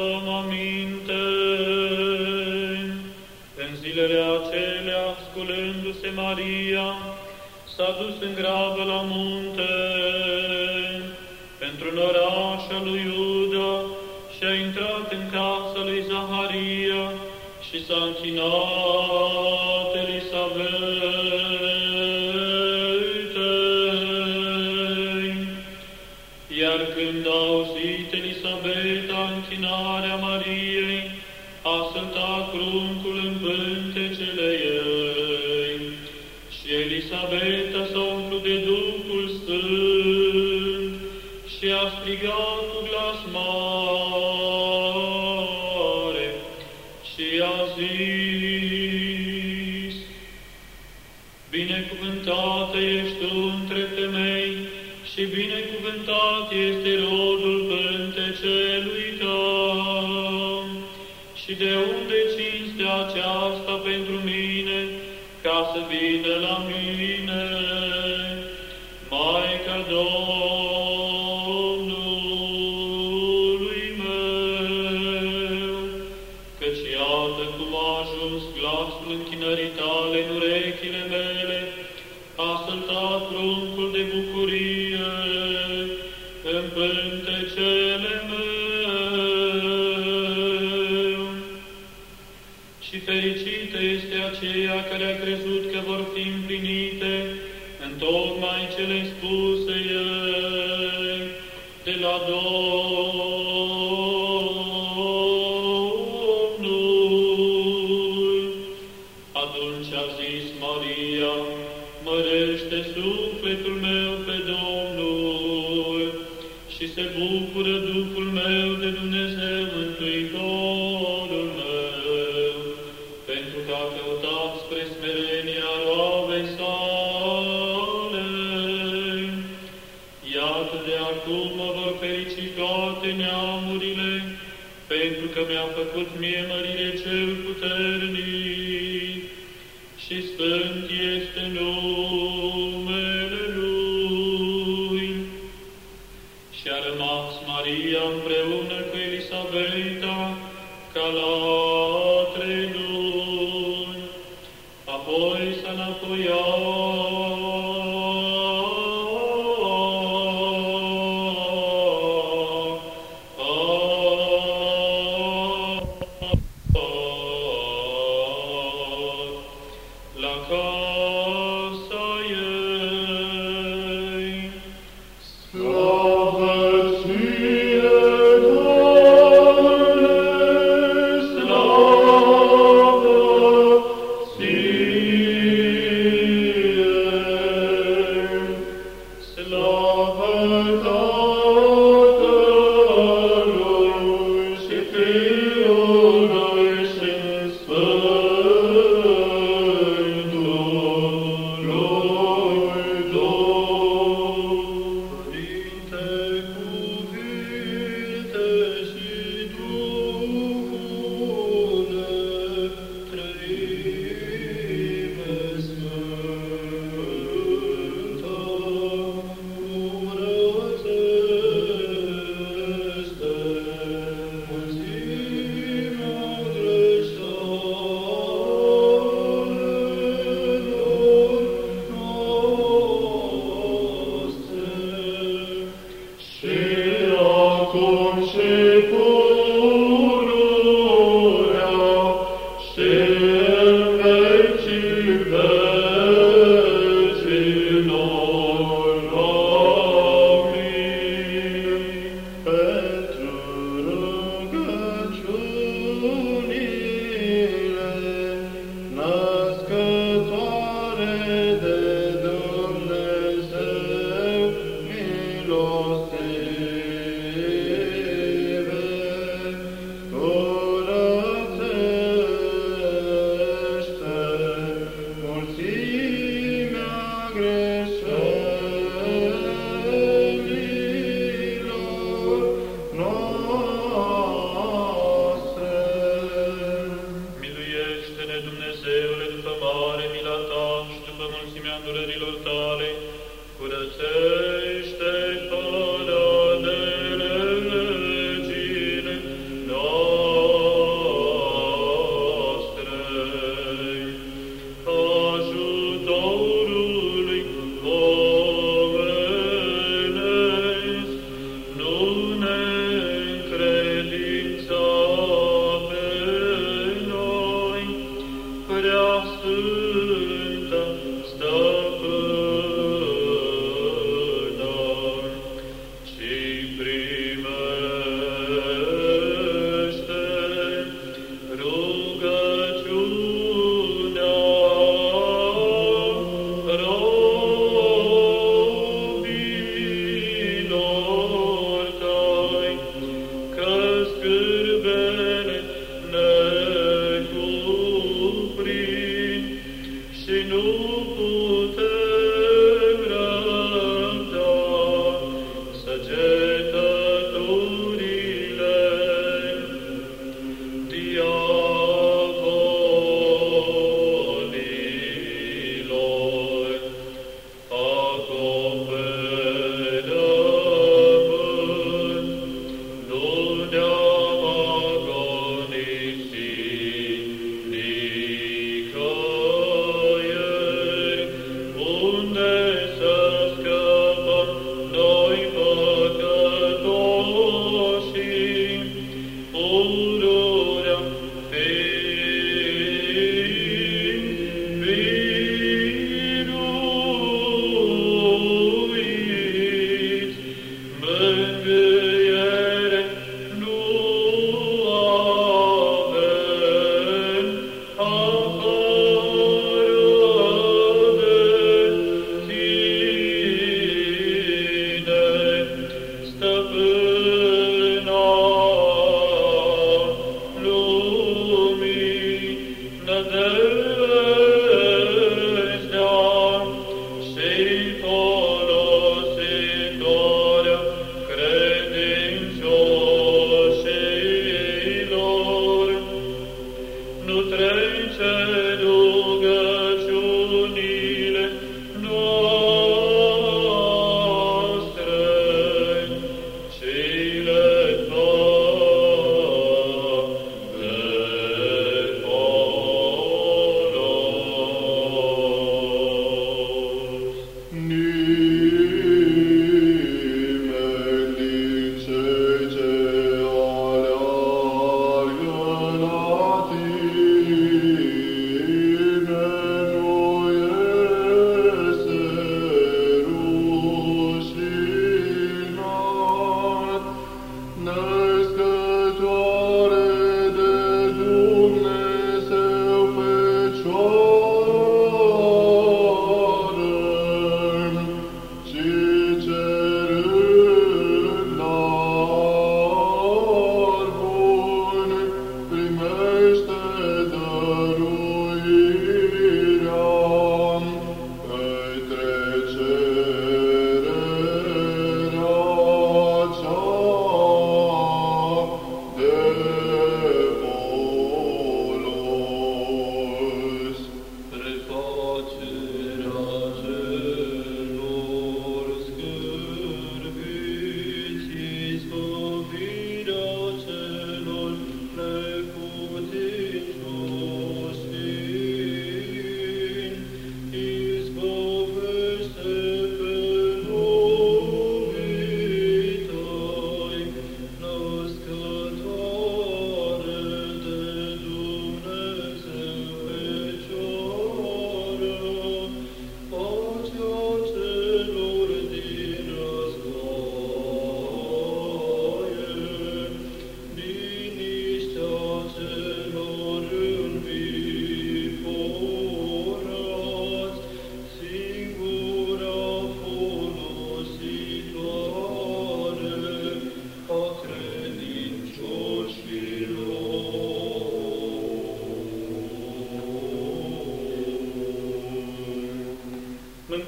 luăm aminte. În zilele acelea, sculându-se Maria, s-a dus în grabă la munte, într-un oraș al lui Iuda, și a intrat în casa lui Zaharia și s-a închinat Elisabetei. Iar când a auzit Elisabeta închinarea Mariei, a săltat pruncul în pântecele ei. Și Elisabeta s-a umplut de Duhul Sfânt și a strigat cu glas mare și a zis: Binecuvântată ești tu între femei și binecuvântat este rodul pântecelui tău. Și de unde cinstea aceasta pentru mine, ca să vină la mine Maica Domnului meu? Căci iată cum a ajuns glasul închinării tale în urechile mele, a săltat pruncul de bucurie în pântecele meu. Și fericită este aceea care a crezut că vor fi împlinite întocmai cele spuse ei de la Domnul. Atunci a zis Maria: Mărește sufletul meu pe Domnul și se bucură Duhul meu de Dumnezeu Mântuitorul meu, pentru că a căutat spre smerenia roabei sale. Iată de acum mă vor ferici toate neamurile, pentru că mi-a făcut mie mărire cel puternic și sfânt este numele Lui. Și a rămas Maria împreună cu Elisabeta ca la 3 luni, apoi s-a înapoiat la casa ei. Slavă ție, Doamne,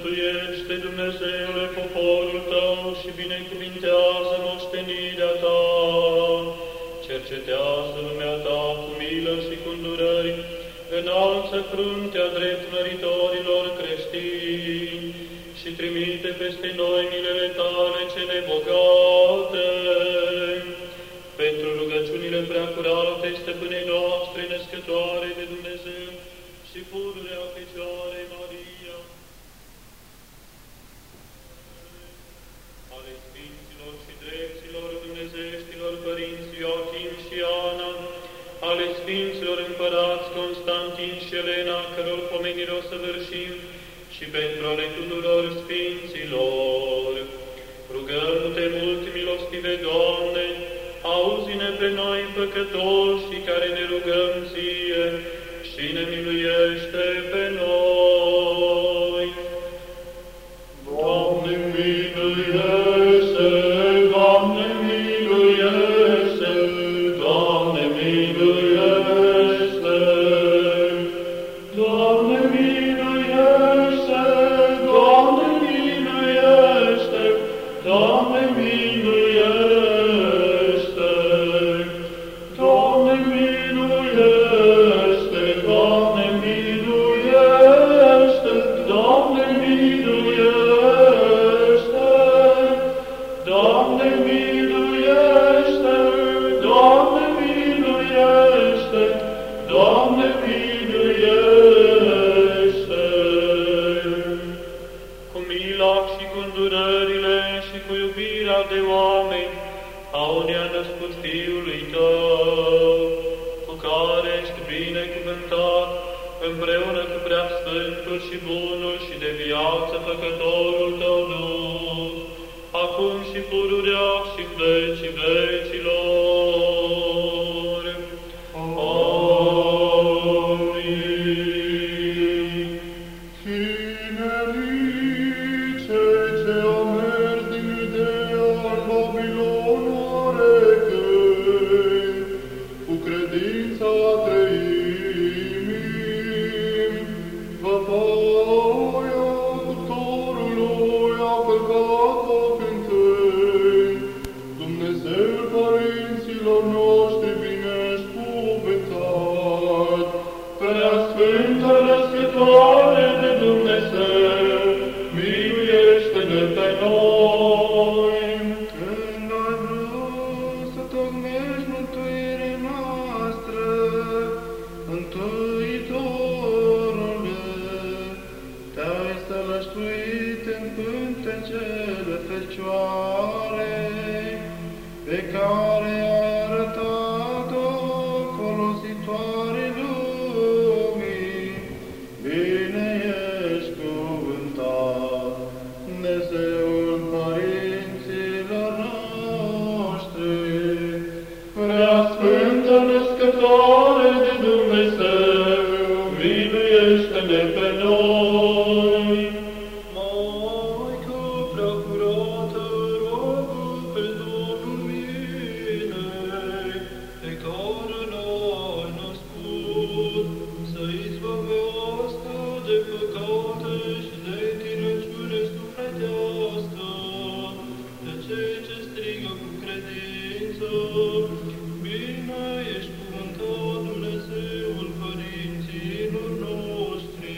Mântuiește, Dumnezeule, poporul Tău și binecuvintează moștenirea Ta. Cercetează lumea Ta cu milă și cu îndurări, înalță fruntea drept măritorilor creștini și trimite peste noi milele Tale cele bogate. Pentru rugăciunile preacurate, Stăpânei noastre, născătoare de Dumnezeu și pururea Fecioarei Maria, ale Sfinților și Drepților Dumnezeieștilor Părinți Ioachim și Ana, ale Sfinților Împărați Constantin și Elena, căror pomenire o săvârșim, și pentru ale tuturor Sfinților. Rugăm-te mult, milostive Doamne, auzi-ne pe noi păcătoși care ne rugăm Ție și ne miluiește pe noi. Doamne, miluiește! Doamne, miluiește! Doamne, miluiește! Doamne, miluiește! Doamne, miluiește! Doamne, miluiește! Doamne, miluiește! Doamne, miluiește! Doamne, miluiește! Doamne, miluiește! Doamne, miluiește! Doamne, miluiește! Cu mila și cu îndurările și cu iubirea de oameni, au ne-a născut Fiului Tău, cu care ești binecuvântat, împreună cu Preasfântul și Bunul și de viață Făcătorul Tău Duh, acum și pururea și în vecii vecilor. Amin. Tinerii cei ce au mers din Iudea în Babilon oarecând, cu credința trăimii, văpaia cuptorului a călcat-o cântând, Dumnezeu părinților noștri binecuvântat, Preasfântă Născătoare de Dumnezeu, miluiește-ne pe noi. Când ai vrut să tocmești mântuirea noastră, Mântuitorule, te-ai sălășluit în pântecele Fecioarei, pe care ai arătat-o folositoare lumii. Bine ești cuvântat, Dumnezeul părinților noștri, Preasfântă Născătoare de Dumnezeu, miluiește-ne pe noi. Maică preacurată, roagă pe Domnul minei, pe care l-ai născut, să izbăvească de păcate și de tirăciune sufletească, pe cei ce strigă cu credință. Bine ești cuvântat, Dumnezeul părinților noștri.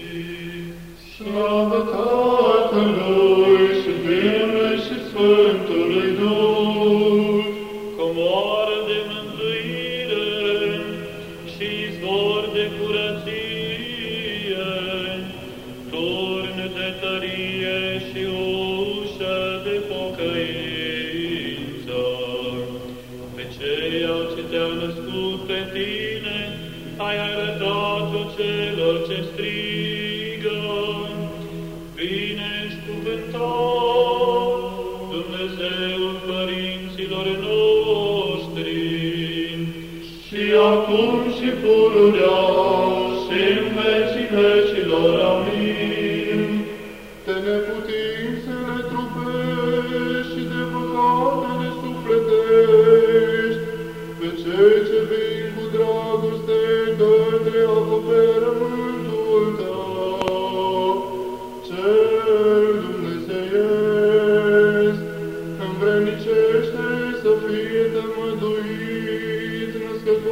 Slavă Tatălui și Fiului și Sfântului Duh, Comoară de mântuire și izvor de curăție, turn de tărie și ușă de pocăință. Pe ceea ce te-au născut pe tine, ai arătat-o celor ce strigă. Bine ești cuvântat, Dumnezeul părinților noștri. și acum și pururea și în vecii vecilor. Amin. De neputințele trupești și de păcatele sufletești, pe cei ce vin cu dragoste către acoperământul Tău, cel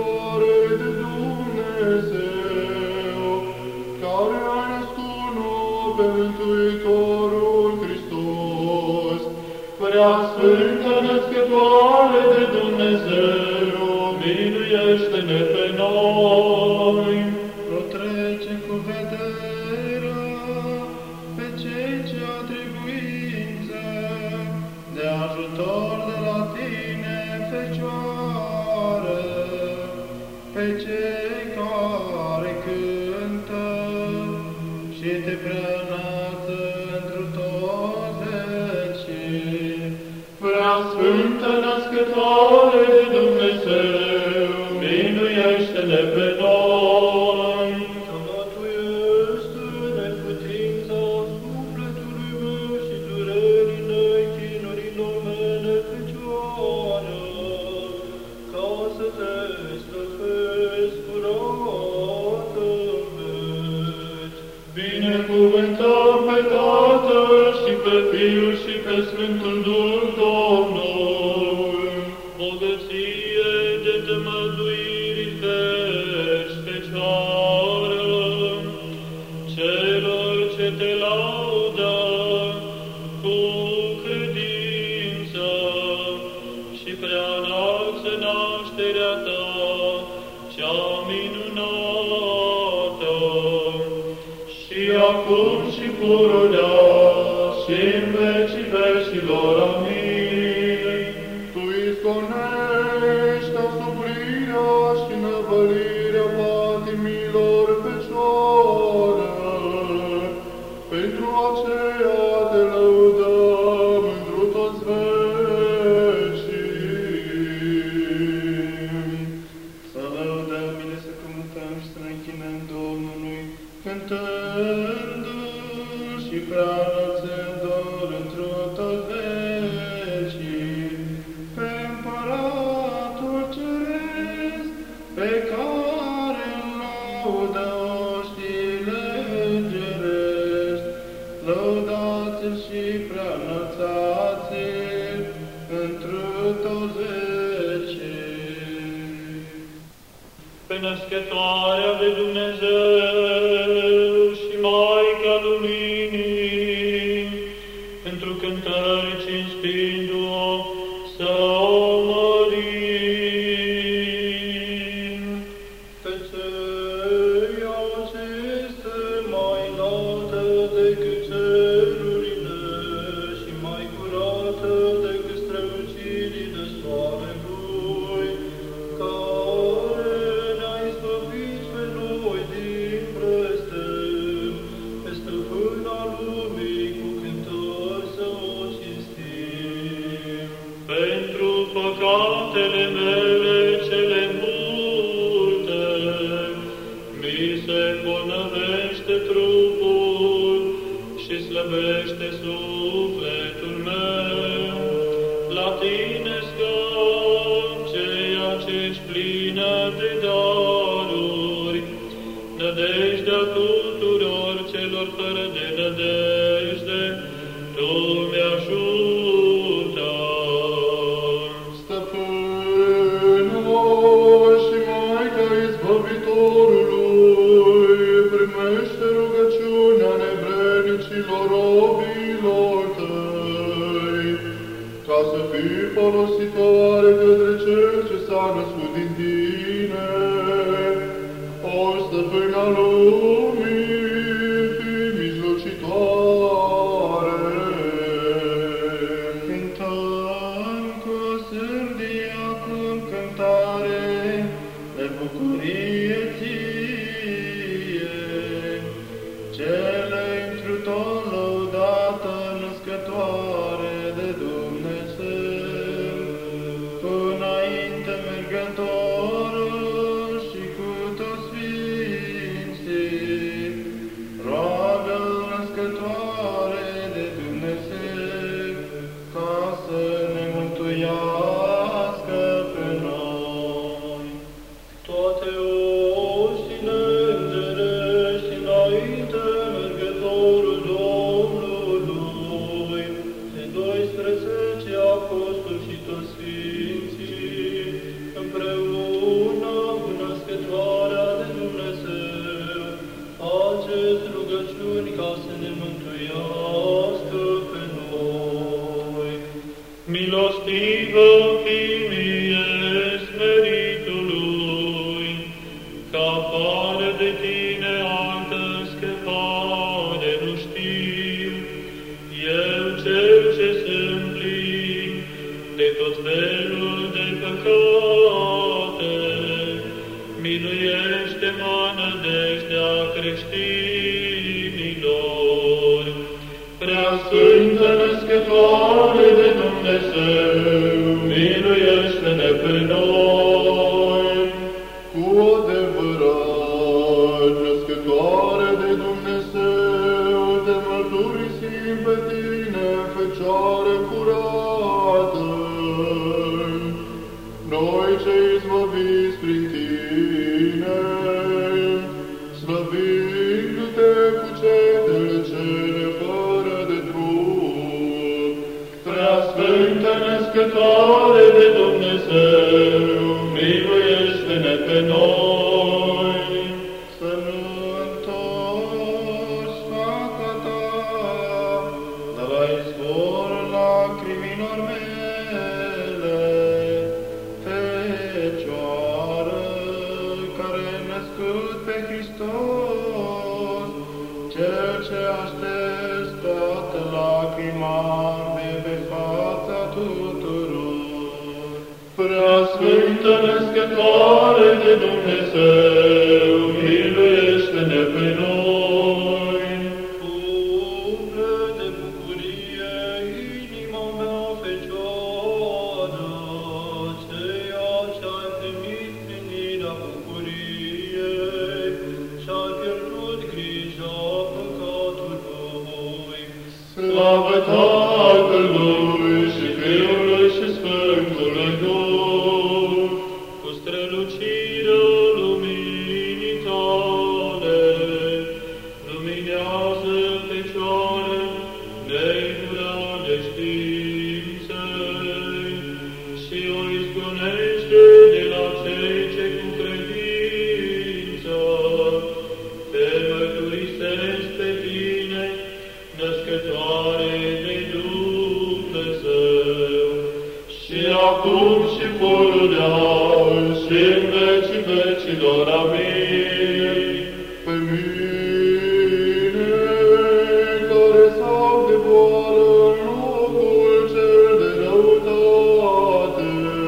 născătoare de Dumnezeu, care ai născut nou pe Mântuitorul Hristos, prea sfântă născătoare de Dumnezeu, miluiește-ne pe noi. Protrece cu vederea pe cei ce au trebuință de ajutor de la tine, Fecioară, pe cei care cântă și te preanăță întru toți vecii. Prea sfântă născătoare de Dumnezeu, miluiește-ne pe noi. Sămătuiește neputința sufletului meu și durerile chinurilor mele, Fecioară, ca să te stăpesc curată în veci. Binecuvântăm pe Tatăl și pe Fiul și pe Sfântul Duh Domnul. Bogăție de tămăduiri veci, Fecioară, celor ce te laudă cu credință și preanalță nașterea ta cea minunată. Și acum și pururea și în vecii vecilor. Amin. Tu izgonești asuprirea și năvălirea patimilor, Fecioară. Pentru aceea te lăudăm întru toți vecii. Să lăudăm, bine să cântăm și să ne închinăm Domnului, cântând și preanălțându-L întru toți vecii, pe Împăratul Ceresc, pe care îl laudă oștile îngerești. Lăudați-L și preanălțați-L întru toți vecii. Pe născătoarea de Dumnezeu și Maica Luminii, pentru cântări cinstindu-o, să o mărim. Pe ceea ce este mai înaltă decât cerurile și mai curată decât strălucirile soarelui, care ne-a izbăvit pe noi din blestem, pe stăpâna lumii cu cântări să o cinstim. Pentru păcatele mele cele multe, mi se îmbolnăvește trupul și slăbește sufletul meu. La tine scap, ceea ce-și plină de daruri, nădejdea tuturor celor fără de nădejde, Tu mi-ajută. Stăpânul și Maica Izbăvitorului, primește rugăciunea nevrednicilor robilor Tăi, ca să fii folositoare către Cel ce s-a născut din Tine. O Stăpâna lumii, fii mijlocitoare. Cântăm cu sârdie acum cântare de bucurie ție, cele întru tot lăudată născătoare de Dumnezeu, cu înainte mergătorul și cu toți sfinții, roagă născătoare de Dumnezeu, ca să ne mântuiască pe noi. Toate oștile miluiește-mă nădejdea creștinilor. Prea Sfântă Născătoare de Dumnezeu, miluiește-ne pe noi. Cu adevărat, Născătoare de Dumnezeu, te mărturisim pe tine, Fecioară curată. Noi ce izbăviți prin tine, slăvindu-te cu cetele cele fără de trup. Prea Sfântă Născătoare de Dumnezeu, miluiește-ne pe noi. Să nu întorci fața ta, de la izvorul lacrimilor mele, Fecioară care ai născut pe Hristos, Cel ce aștept toată lacrima de pe fața tuturor. Prea Sfântă Născătoare de Dumnezeu, miluiește-ne pe noi. Umple de bucurie inima mea, Fecioară, ceea ce ai primit plinirea bucuriei și-ai pierdut grija păcatului. Slavă Tatălui și Fiului și Sfântului Duh, cu strălucirea luminii tale, luminează Fecioară neigurea neștiinței și o izgonește de la cei ce cu credință te mărturisesc pe tine, Născătoare de Dumnezeu, și acum și pururea și în vecii vecilor. Amin. Pe mine, care s-au de boală în locul cel de răutate,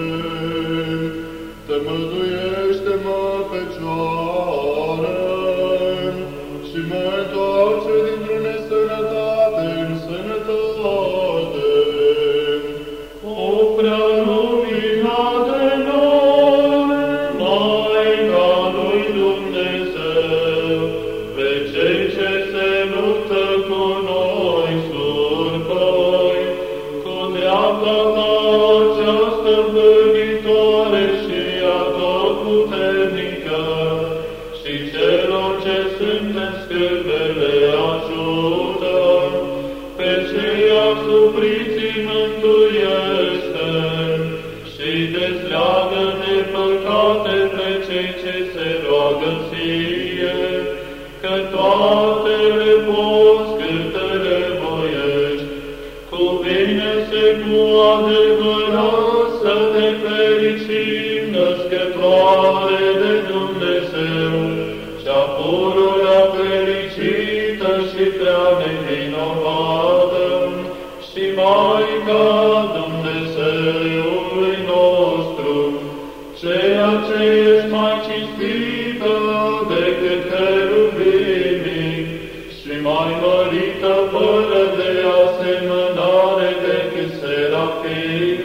te mântuiește-mă, Fecioară, și mă întoarce dintr-o nesănătate în sănătate. O prea luminată noi, Maica lui Dumnezeu, pe cei ce se luptă cu noi surpăi, cu dreapta ta această învârnitoare și atotputernică, și celor ce sunt în scârbele ajută, pe cei asupriți mântuiește și dezleagă de păcate pe cei ce se roagă ție, că toate le poți câte le voiești. Cuvine-se cu adevărat să te fericim, Născătoare de Dumnezeu, cea pururea fericită și prea nevinovată, și Maica Dumnezeului nostru, ceea ce ești mai cinstită decât cherubimii și mai mărită fără de asemănare decât serafii.